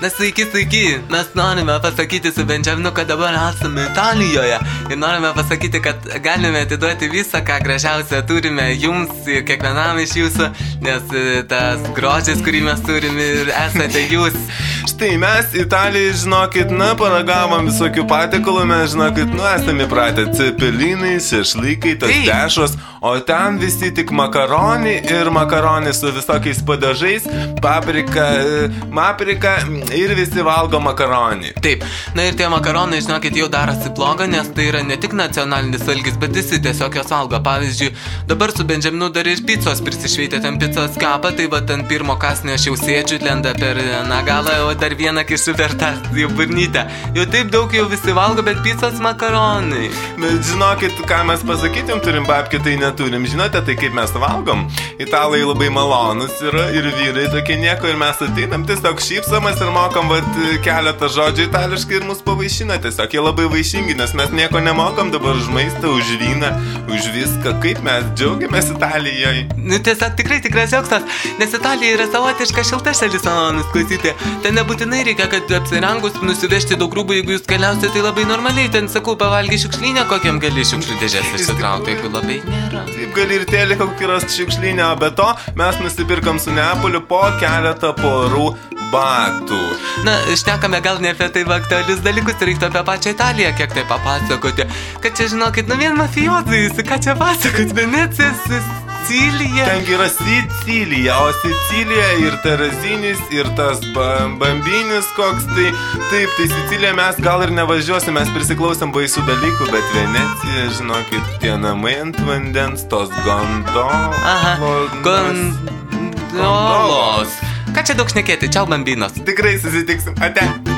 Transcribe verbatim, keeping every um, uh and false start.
Na sveiki, sveiki, mes norime pasakyti su Benjaminu, kad dabar esame Italijoje ir norime pasakyti, kad galime atiduoti visą, ką gražiausia turime jums, kiekvienam iš jūsų, nes tas grožis, kurį mes turime ir esate jūs. Štai mes Italijai, žinokit, na, paragavom visokių patiekalų, mes, žinokit, nu, esame pratę cepelinai, šešlykai, tos dešros, o ten visi tik makaroni ir makaroni su visokiais padažais, paprika, paprika ir visi valgo makaronį. Taip, na ir tie makaronai, žinokit, jau darosi bloga, nes tai yra ne tik nacionalinis valgis, bet visi tiesiog jos valgo. Pavyzdžiui, dabar su Benjaminu dar ir picos prisišveitė, ten picos kapą, tai va ten pirmo kasnio aš jau sėdžiu, lenda per na galą, o dar vieną kišu per tą jau burnytę. Jau taip daug jau visi valgo, bet picos makaronai. Bet žinokit, ką mes pasakytum, turim babkį, tai neturim. Žinote, tai kaip mes valgom? Italai labai malonus yra ir vyrai tokie nieko ir mes ateinam, tiesiog šypsamas ir mokam vat, keletą žodžių itališkai ir mus pavaišina. Tiesiog jie labai vaišingi, nes mes nieko nemokam dabar už maistą, už vyną, už viską. Kaip mes džiaugiamės Italijoje. Nu tiesiog tikrai tikras džiaugsmas, nes Italija yra savotiška šilta šalis, manus klausyti. Ten nebūtinai reikia, kad apsirengus nusivežti daug rūbų, jeigu jūs keliausite, tai labai normaliai. Ten, sakau, pavalgy šiukšlynę, kokiam gali šiukšlių dėžės išsikrauti, jeigu labai nėra. Taip gali ir tėlį kokį rast šiukšlynę, o be to mes nusipirkam su Neapoliu po keletą porų batų. Na, šnekame gal ne apie tai aktualius dalykus, reiktų apie pačią Italiją, kiek tai papasakoti. Kad čia, žinokit, nu vien mafijozai, ką čia pasakot, Venecija, Sicilija. Tengi yra Sicilija, o Sicilija ir Terazinis, ir tas bambinis koks, tai taip, tai Sicilija mes gal ir nevažiuosim, mes prisiklausėm baisių dalykų, bet Venecija, žinokit, tie namai ant vandens, tos gondolos. Aha, gondolos. Ką čia daug šnekėti, čiau bambinos. Tikrai susitiksim, ate.